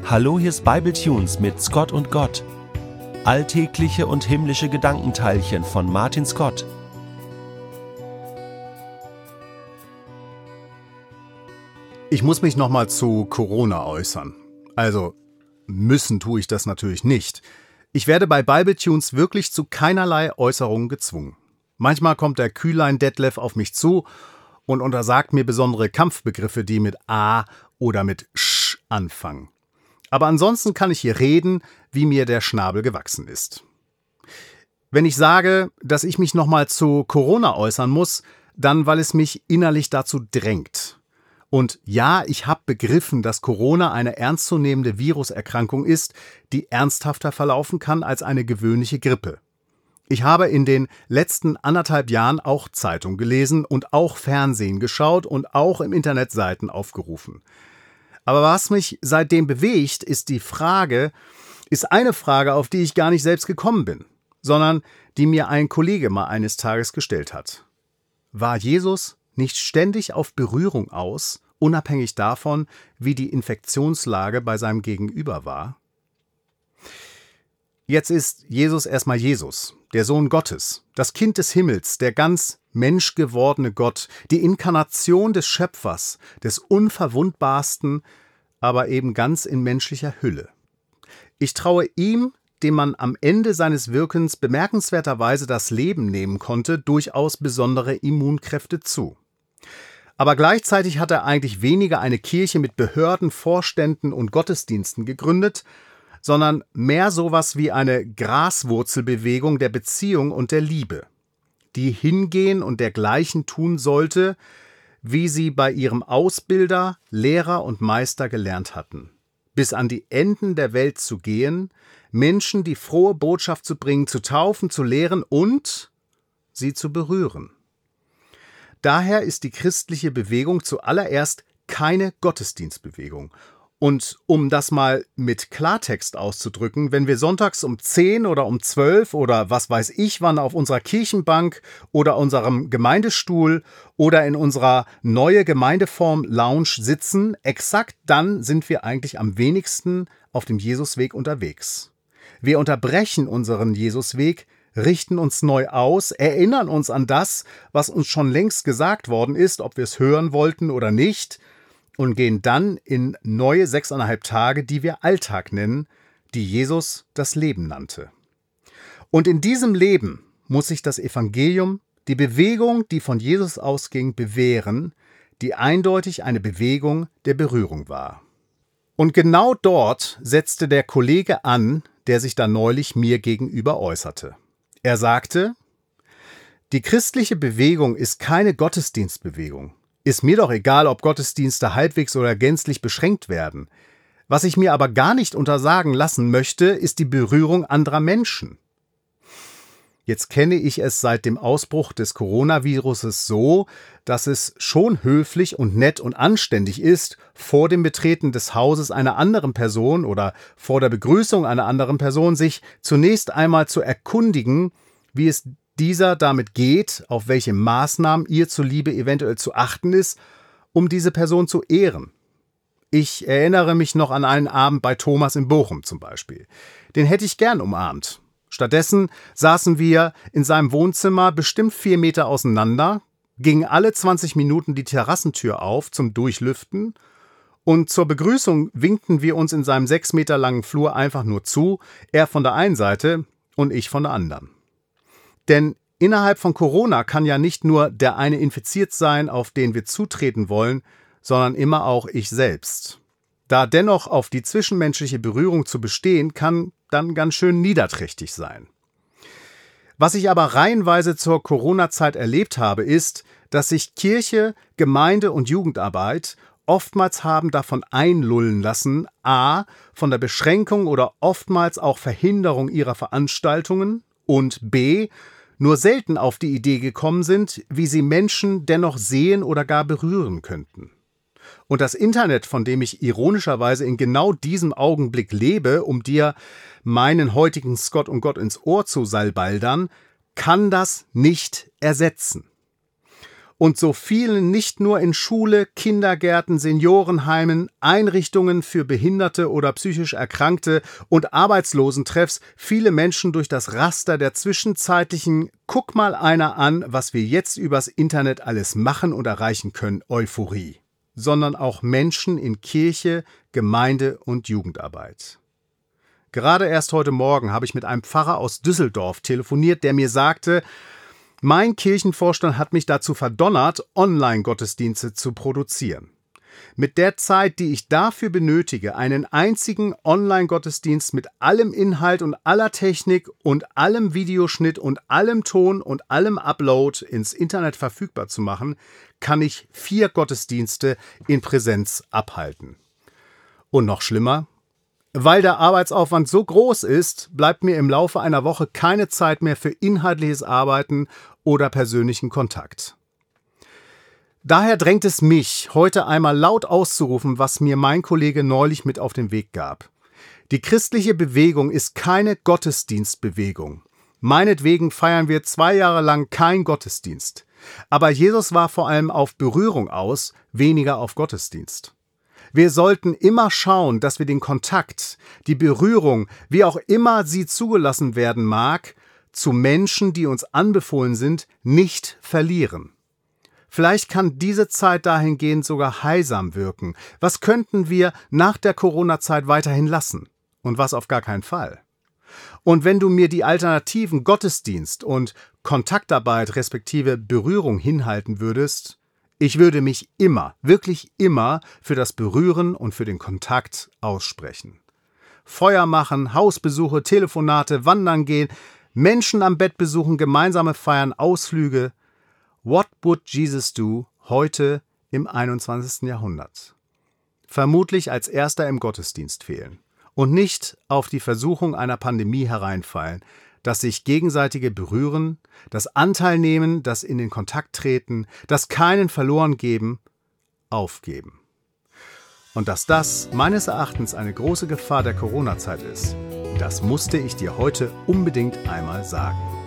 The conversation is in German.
Hallo, hier ist Bibletunes mit Scott und Gott. Alltägliche und himmlische Gedankenteilchen von Martin Scott. Ich muss mich nochmal zu Corona äußern. Also, müssen tue ich das natürlich nicht. Ich werde bei Bibletunes wirklich zu keinerlei Äußerungen gezwungen. Manchmal kommt der Kühlein Detlef auf mich zu und untersagt mir besondere Kampfbegriffe, die mit A oder mit Sch anfangen. Aber ansonsten kann ich hier reden, wie mir der Schnabel gewachsen ist. Wenn ich sage, dass ich mich nochmal zu Corona äußern muss, dann weil es mich innerlich dazu drängt. Und ja, ich habe begriffen, dass Corona eine ernstzunehmende Viruserkrankung ist, die ernsthafter verlaufen kann als eine gewöhnliche Grippe. Ich habe in den letzten 1,5 Jahren auch Zeitung gelesen und auch Fernsehen geschaut und auch im Internet Seiten aufgerufen. Aber was mich seitdem bewegt, ist eine Frage, auf die ich gar nicht selbst gekommen bin, sondern die mir ein Kollege mal eines Tages gestellt hat. War Jesus nicht ständig auf Berührung aus, unabhängig davon, wie die Infektionslage bei seinem Gegenüber war? Jetzt ist Jesus erstmal Jesus, der Sohn Gottes, das Kind des Himmels, der ganz menschgewordene Gott, die Inkarnation des Schöpfers, des Unverwundbarsten, aber eben ganz in menschlicher Hülle. Ich traue ihm, dem man am Ende seines Wirkens bemerkenswerterweise das Leben nehmen konnte, durchaus besondere Immunkräfte zu. Aber gleichzeitig hat er eigentlich weniger eine Kirche mit Behörden, Vorständen und Gottesdiensten gegründet, sondern mehr sowas wie eine Graswurzelbewegung der Beziehung und der Liebe, die hingehen und dergleichen tun sollte, wie sie bei ihrem Ausbilder, Lehrer und Meister gelernt hatten, bis an die Enden der Welt zu gehen, Menschen die frohe Botschaft zu bringen, zu taufen, zu lehren und sie zu berühren. Daher ist die christliche Bewegung zuallererst keine Gottesdienstbewegung. Und um das mal mit Klartext auszudrücken, wenn wir sonntags um 10 oder um 12 oder was weiß ich wann auf unserer Kirchenbank oder unserem Gemeindestuhl oder in unserer neue Gemeindeform Lounge sitzen, exakt dann sind wir eigentlich am wenigsten auf dem Jesusweg unterwegs. Wir unterbrechen unseren Jesusweg, richten uns neu aus, erinnern uns an das, was uns schon längst gesagt worden ist, ob wir es hören wollten oder nicht, und gehen dann in neue 6,5 Tage, die wir Alltag nennen, die Jesus das Leben nannte. Und in diesem Leben muss sich das Evangelium, die Bewegung, die von Jesus ausging, bewähren, die eindeutig eine Bewegung der Berührung war. Und genau dort setzte der Kollege an, der sich da neulich mir gegenüber äußerte. Er sagte: Die christliche Bewegung ist keine Gottesdienstbewegung. Ist mir doch egal, ob Gottesdienste halbwegs oder gänzlich beschränkt werden. Was ich mir aber gar nicht untersagen lassen möchte, ist die Berührung anderer Menschen. Jetzt kenne ich es seit dem Ausbruch des Coronaviruses so, dass es schon höflich und nett und anständig ist, vor dem Betreten des Hauses einer anderen Person oder vor der Begrüßung einer anderen Person sich zunächst einmal zu erkundigen, wie es dieser damit geht, auf welche Maßnahmen ihr zuliebe eventuell zu achten ist, um diese Person zu ehren. Ich erinnere mich noch an einen Abend bei Thomas in Bochum zum Beispiel. Den hätte ich gern umarmt. Stattdessen saßen wir in seinem Wohnzimmer bestimmt 4 Meter auseinander, gingen alle 20 Minuten die Terrassentür auf zum Durchlüften und zur Begrüßung winkten wir uns in seinem 6 Meter langen Flur einfach nur zu, er von der einen Seite und ich von der anderen. Denn innerhalb von Corona kann ja nicht nur der eine infiziert sein, auf den wir zutreten wollen, sondern immer auch ich selbst. Da dennoch auf die zwischenmenschliche Berührung zu bestehen, kann dann ganz schön niederträchtig sein. Was ich aber reihenweise zur Corona-Zeit erlebt habe, ist, dass sich Kirche, Gemeinde und Jugendarbeit oftmals haben davon einlullen lassen, a. von der Beschränkung oder oftmals auch Verhinderung ihrer Veranstaltungen und b. nur selten auf die Idee gekommen sind, wie sie Menschen dennoch sehen oder gar berühren könnten. Und das Internet, von dem ich ironischerweise in genau diesem Augenblick lebe, um dir meinen heutigen Scott und Gott ins Ohr zu salbaldern, kann das nicht ersetzen. und so vielen nicht nur in Schule, Kindergärten, Seniorenheimen, Einrichtungen für Behinderte oder psychisch Erkrankte und Arbeitslosentreffs viele Menschen durch das Raster der zwischenzeitlichen „Guck mal einer an, was wir jetzt übers Internet alles machen und erreichen können" Euphorie, sondern auch Menschen in Kirche, Gemeinde und Jugendarbeit. Gerade erst heute Morgen habe ich mit einem Pfarrer aus Düsseldorf telefoniert, der mir sagte, mein Kirchenvorstand hat mich dazu verdonnert, Online-Gottesdienste zu produzieren. Mit der Zeit, die ich dafür benötige, einen einzigen Online-Gottesdienst mit allem Inhalt und aller Technik und allem Videoschnitt und allem Ton und allem Upload ins Internet verfügbar zu machen, kann ich 4 Gottesdienste in Präsenz abhalten. Und noch schlimmer, weil der Arbeitsaufwand so groß ist, bleibt mir im Laufe einer Woche keine Zeit mehr für inhaltliches Arbeiten oder persönlichen Kontakt. Daher drängt es mich, heute einmal laut auszurufen, was mir mein Kollege neulich mit auf den Weg gab. Die christliche Bewegung ist keine Gottesdienstbewegung. Meinetwegen feiern wir 2 Jahre lang keinen Gottesdienst. Aber Jesus war vor allem auf Berührung aus, weniger auf Gottesdienst. Wir sollten immer schauen, dass wir den Kontakt, die Berührung, wie auch immer sie zugelassen werden mag, zu Menschen, die uns anbefohlen sind, nicht verlieren. Vielleicht kann diese Zeit dahingehend sogar heilsam wirken. Was könnten wir nach der Corona-Zeit weiterhin lassen? Und was auf gar keinen Fall? Und wenn du mir die Alternativen Gottesdienst und Kontaktarbeit respektive Berührung hinhalten würdest, ich würde mich immer, wirklich immer für das Berühren und für den Kontakt aussprechen. Feuer machen, Hausbesuche, Telefonate, wandern gehen, Menschen am Bett besuchen, gemeinsame Feiern, Ausflüge. What would Jesus do heute im 21. Jahrhundert? Vermutlich als Erster im Gottesdienst fehlen und nicht auf die Versuchung einer Pandemie hereinfallen, das sich gegenseitige Berühren, das Anteil nehmen, das in den Kontakt treten, das keinen verloren geben, aufgeben. Und dass das meines Erachtens eine große Gefahr der Corona-Zeit ist, das musste ich dir heute unbedingt einmal sagen.